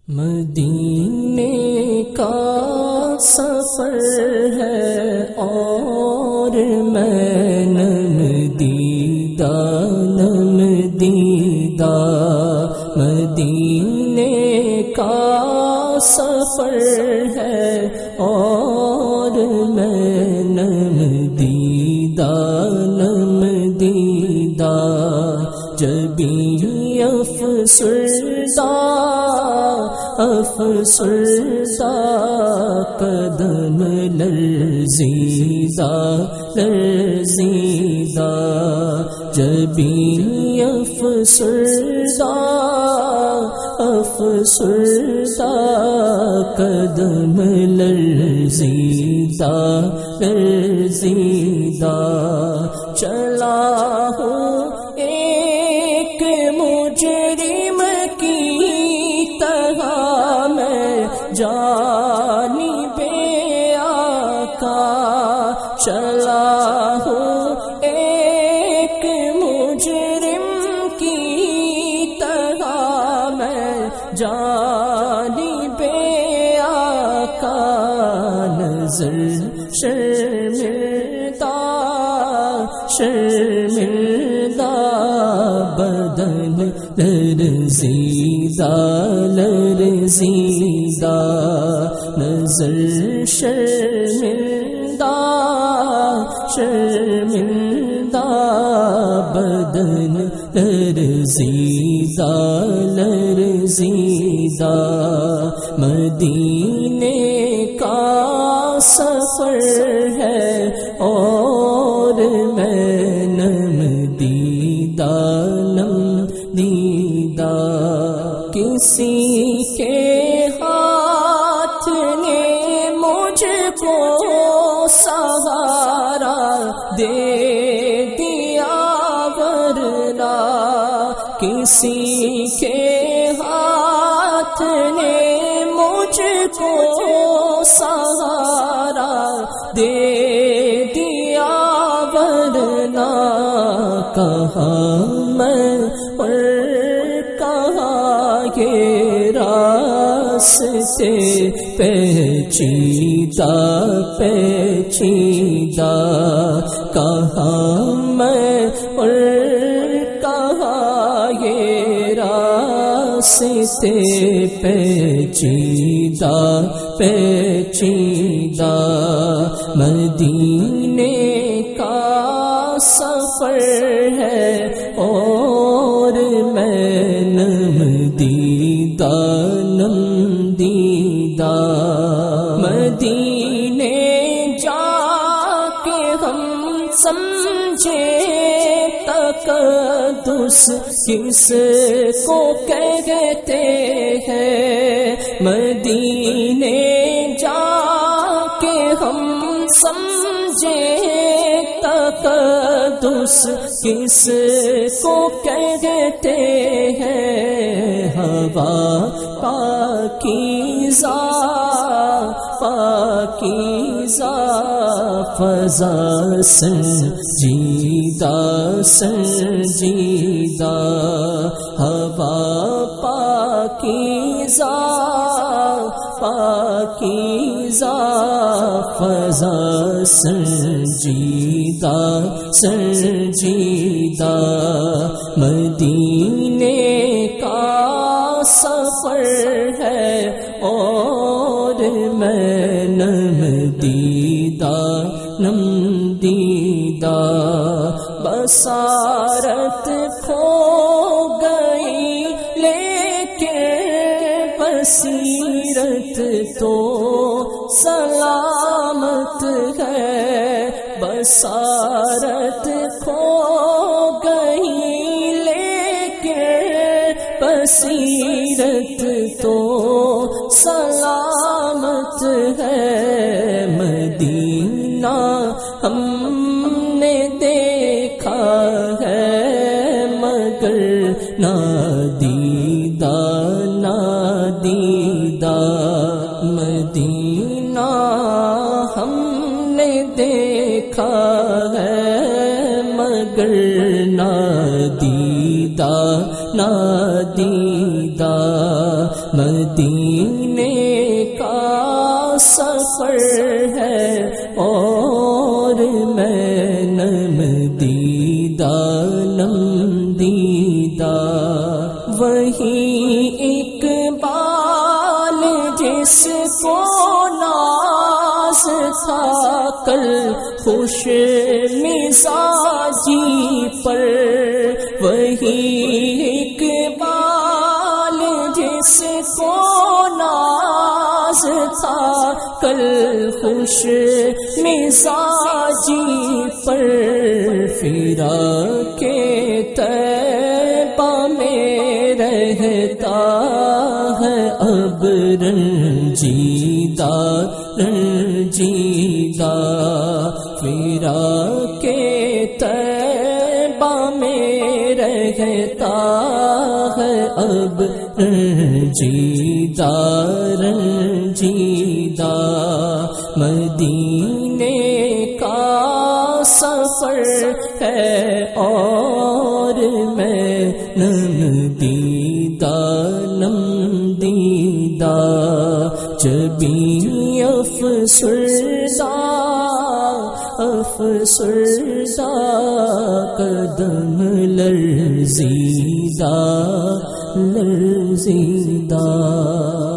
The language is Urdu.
مدینے کا سفر ہے اور میں نم دیدہ مدینے کا سفر ہے اور میں نم دیدہ جبی افسردہ قدم لرزیدہ جبی افسردہ قدم لرزیدہ چلا ہوں ایک مجرم کی طرح میں جانب آقا چلا ہوں ایک مجرم کی طرح میں جانب آقا نظر شرمندہ بدن لرزیدہ نظر شرمندہ بدن لرزیدہ مدینے کا سفر ہے اور میں نم دیدہ کسی کے ہاتھ نے مجھ کو سہارا دے دیا ورنہ کسی کے ہاتھ نے مجھ کو سہارا دے دیا ورنہ کہاں میں اور کہاں یہ راستے پیچیدہ کہاں میں اور کہاں یہ راستے پیچیدہ مدینے کا سفر ہے اور میں نم دیدہ مدینے جا کے ہم سمجھے تقدس کس کو کہتے ہیں مدینے جا کے ہم سمجھے تقدس کس کو کہتے ہیں ہوا پاکیزہ فضا سنجیدہ ہوا پاکیزہ فضا سنجیدہ مدینے کا سفر ہے اور میں نم دیدہ بصارت کھو گئی لیکن بصیرت تو سلامت ہے بصارت کھو گئی لیکن بصیرت تو سلامت ہے مدینہ ہم نے دیکھا ہے مگر نادیدہ مدینہ ہم نے دیکھا ہے مگر نادیدہ مدینہ مدینے کا سفر ہے اور میں نم دیدہ نم دیدہ وہی اقبال جس کو ناز تھا کل خوش مزاجی پر وہی اقبال جس کو ناز تھا کل خوش مزاجی پر فراق طیبہ میں رہتا ہے اب رنجیدہ رنجیدہ فراق طیبہ میں رہتا ہے اب رنجیدہ رنجیدہ مدینے کا سفر ہے اور میں نم دیدہ نم دیدہ جبیں افسردہ افسردہ قدم لرزیدہ لرزیدہ